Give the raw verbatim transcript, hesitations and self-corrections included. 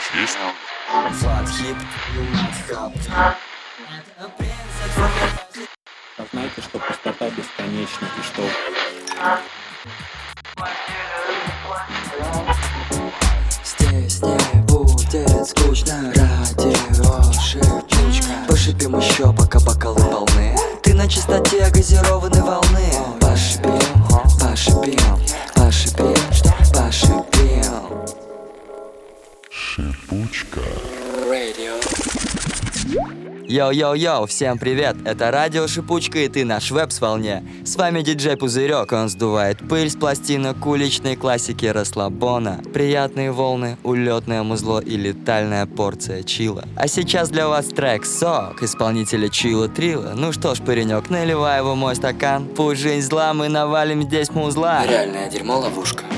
есть? Фатхип, юматхаб. Знайте, что пустота бесконечна и что... Здесь не будет скучно. Радио Шипучка. Пошипим еще, пока бокалы полны. Ты на чистоте газированной волны. Пошипим, пошипим, пошипим, пошипим. Шипучка. Radio. Йоу-йоу-йоу, всем привет! Это радио Шипучка и ты наш веб с волне. С вами диджей Пузырек, он сдувает пыль с пластинок уличной классики расслабона. Приятные волны, улетное музло и летальная порция чила. А сейчас для вас трек «Сок» исполнителя Чила Трила. Ну что ж, паренек, наливай его в мой стакан. Пусть жизнь зла, мы навалим здесь музла. Реальное дерьмо ловушка.